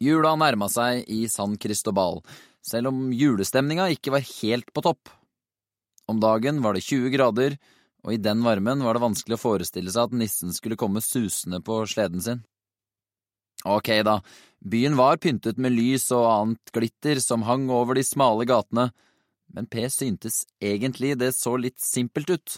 Jula nærmet seg i San Cristobal, selv om julestemninga ikke var helt på topp. Om dagen var det 20 grader, og i den varmen var det vanskelig å forestille seg at nissen skulle komme susende på sleden sin. Ok da, byen var pyntet med lys og annet glitter som hang over de smale gatene, men P syntes egentlig det så litt simpelt ut.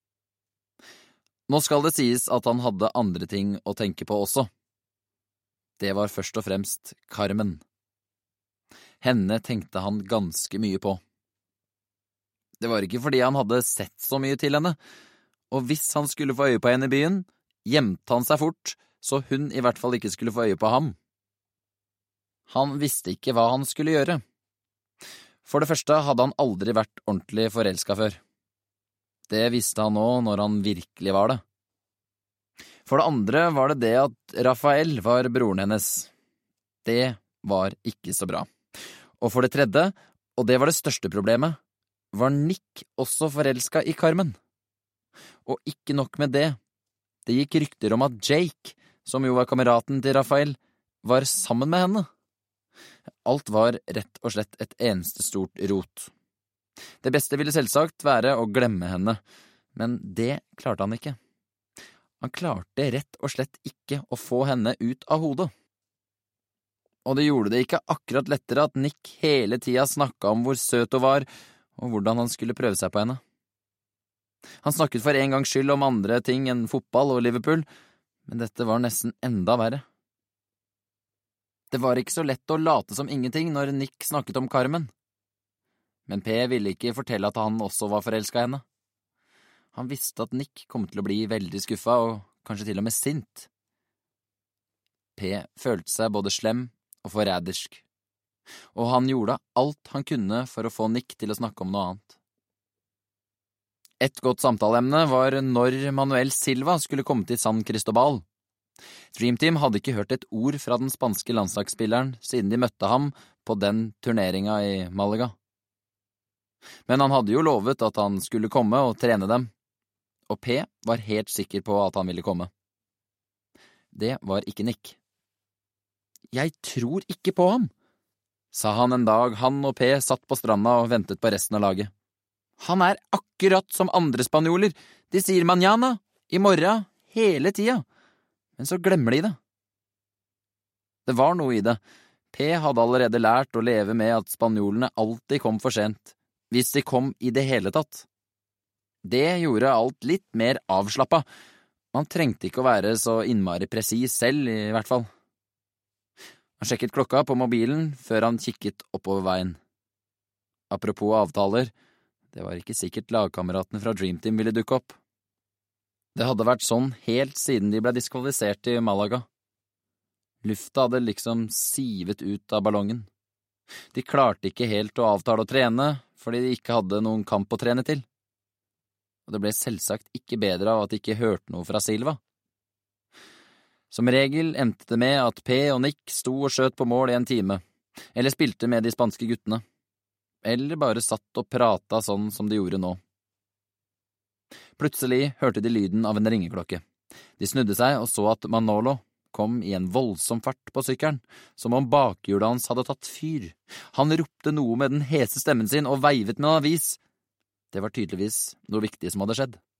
Nå skal det sies at han hadde andre ting å tenke på også. Det var først og fremst Carmen. Henne tenkte han ganske mye på. Det var ikke fordi han hadde sett så mye til henne, og hvis han skulle få øye på henne i byen, gjemte han seg fort, så hun i hvert fall ikke skulle få øye på ham. Han visste ikke hva han skulle gjøre. For det første hadde han aldri vært ordentlig forelsket før. Det visste han nå når han virkelig var det. For det andre var det det at Rafael var broren hennes. Det var ikke så bra. Og for det tredje, og det var det største problemet, var Nick også forelsket i Carmen. Og ikke nok med det. Det gikk rykter om at Jake, som jo var kameraten til Rafael, var sammen med henne. Alt var rett og slett et eneste stort rot. Det beste ville selvsagt være å glemme henne, men det klarte han ikke. Han klarte rett og slett ikke å få henne ut av hodet. Og det gjorde det ikke akkurat lettere at Nick hele tida snakket om hvor søt hun var, og hvordan han skulle prøve seg på henne. Han snakket for en gangs skyld om andre ting enn fotball og Liverpool, men dette var nesten enda verre. Det var ikke så lett å late som ingenting når Nick snakket om Carmen. Men P ville ikke fortelle at han også var forelsket i henne. Han visste at Nick kom til å bli veldig skuffet og kanskje til og med sint. P følte seg både slem og forrædersk, og han gjorde alt han kunne for å få Nick til å snakke om noe annet. Et godt samtaleemne var når Manuel Silva skulle komme til San Cristobal. Dream Team hadde ikke hørt et ord fra den spanske landslagsspilleren siden de møtte ham på den turneringa i Malaga. Men han hadde jo lovet at han skulle komme og trene dem, og P var helt sikker på at han ville komme. Det var ikke Nick. «Jeg tror ikke på ham», sa han en dag han og P satt på stranda og ventet på resten av laget. «Han er akkurat som andre spanjoler. De sier mañana, i morgen, hele tida. Men så glemmer de det.» Det var noe i det. P hadde allerede lært å leve med at spanjolene alltid kom for sent, hvis de kom i det hele tatt. Det gjorde alt litt mer avslappet. Man trengte ikke å være så innmari presis selv, i hvert fall. Han sjekket klokka på mobilen før han kikket oppover veien. Apropos avtaler, det var ikke sikkert lagkameratene fra Dream Team ville dukke opp. Det hadde vært sånn helt siden de ble diskvalifisert i Malaga. Lufta hadde liksom sivet ut av ballongen. De klarte ikke helt å avtale å trene, fordi de ikke hadde noen kamp å trene til. Og det ble selvsagt ikke bedre av at de ikke hørte noe fra Silva. Som regel endte det med at P og Nick sto og skjøt på mål i en time, eller spilte med de spanske guttene, eller bare satt og pratet sånn som de gjorde nå. Plutselig hørte de lyden av en ringeklokke. De snudde seg og så at Manolo kom i en voldsom fart på sykkelen, som om bakhjulet hans hadde tatt fyr. Han ropte noe med den hese stemmen sin og veivet med en avis. Det var tydeligvis noe viktig som hadde skjedd.